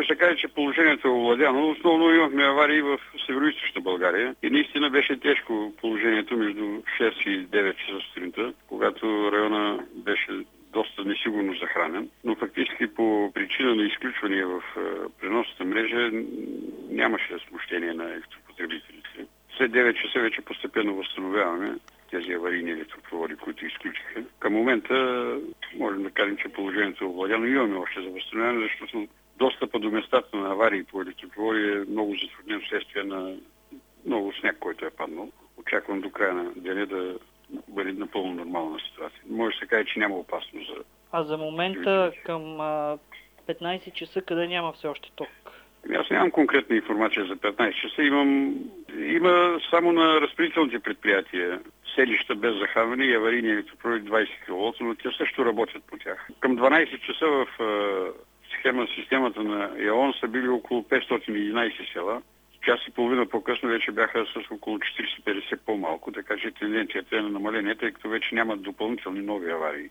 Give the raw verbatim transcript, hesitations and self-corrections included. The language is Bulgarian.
Може да каже, че положението е овладяно. Основно имахме аварии в североизточна България и наистина беше тежко положението между шест и девет часа сутринта, когато района беше доста несигурно захранен, но фактически по причина на изключвания в преносната мрежа нямаше смущение на електропотребителите. След девет часа вече постепенно възстановяваме тези аварийни електропроводи, които изключиха. Към момента можем да кажем, че положението е овладяно. Имаме още за възстановяване, защото достъпа до местата на аварии по електропроводи е много затруднен вследствие на много сняг, който е паднал. Очаквам до края на деня да бъде напълно нормална ситуация. Може да се каже, че няма опасност за... А за момента към а, петнайсет часа, къде няма все още ток? Аз нямам конкретна информация за петнайсет часа. Имам... Има само на разпределителните предприятия селища без захранване и аварийни електропроводи двайсет киловолта, но те също работят по тях. Към дванайсет часа в схема системата на ЕОН са били около петстотин и единайсет села. Час и половина по-късно вече бяха с около четириста и петдесет по-малко, така че тенденцията е на намаление, тъй като вече нямат допълнителни нови аварии.